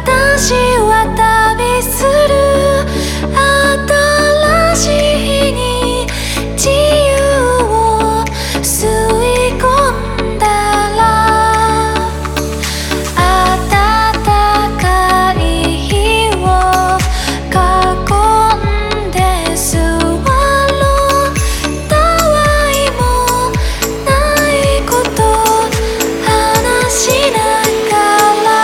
私は旅する新しい日に自由を吸い込んだら暖かい日を囲んで座ろうたわいもないこと話しながら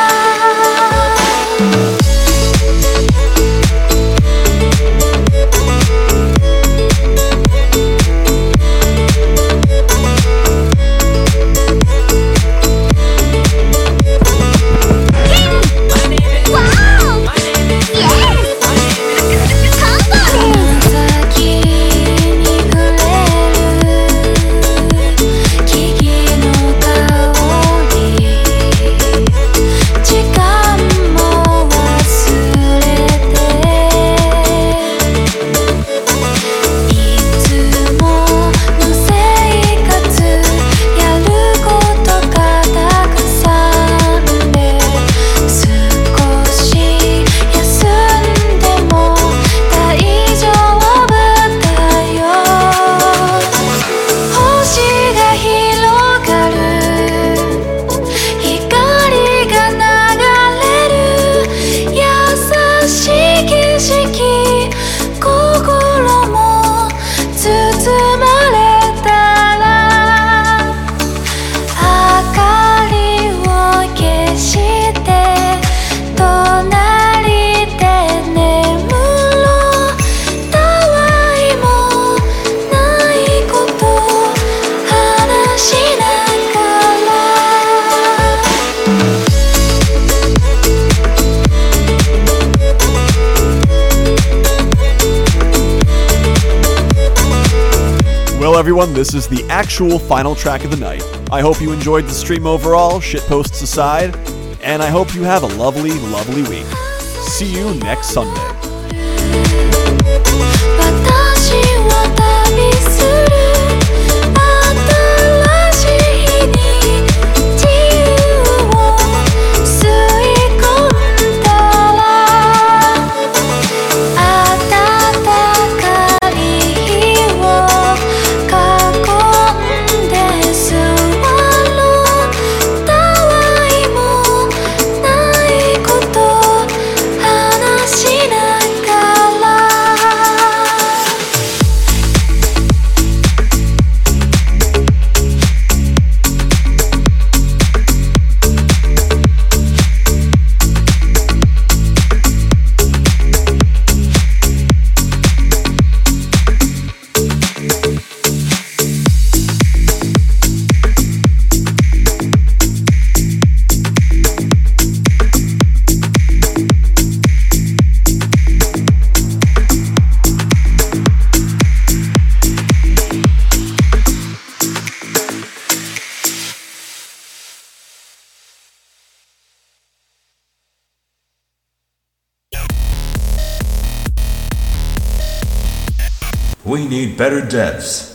Well, everyone, this is the actual final track of the night. I hope you enjoyed the stream overall, shitposts aside, and I hope you have a lovely, lovely week. See you next Sunday. 私は旅する新しい日に自由を吸い込んだら暖かい日を囲んで座ろうたわいもないこと話しながら We need better devs.